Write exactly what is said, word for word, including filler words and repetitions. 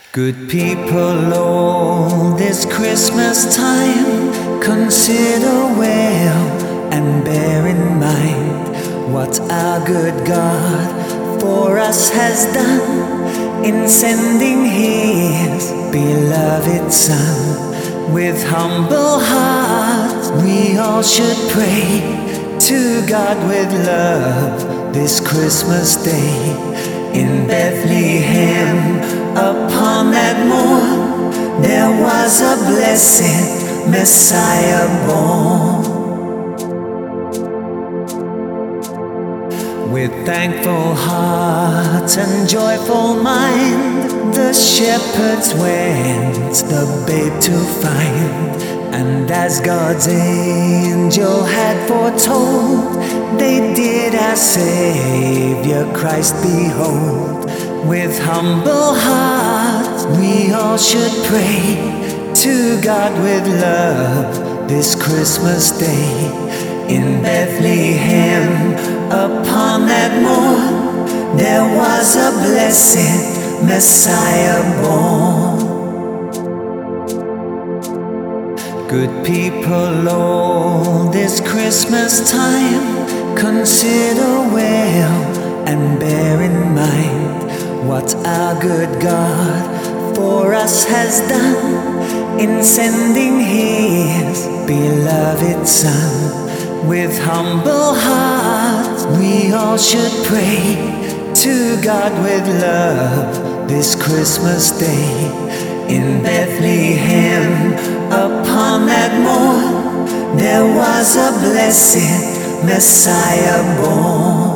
Good people, all this Christmas time, consider well and bear in mind what our good God for us has done in sending His beloved Son. With humble hearts we all should pray to God with love this Christmas day. In Bethlehem, upon that morn, there was a blessed Messiah born. With thankful heart and joyful mind, the shepherds went the babe to find. And as God's angel had foretold, they did our Savior Christ behold. With humble hearts we all should pray to God with love this Christmas day. In Bethlehem, upon that morn, there was a blessed Messiah born. Good people, all this Christmas time, consider well and bear in mind what our good God for us has done in sending His beloved Son. With humble hearts we all should pray to God with love this Christmas day. In Bethlehem, upon that morn, there was a blessed Messiah born.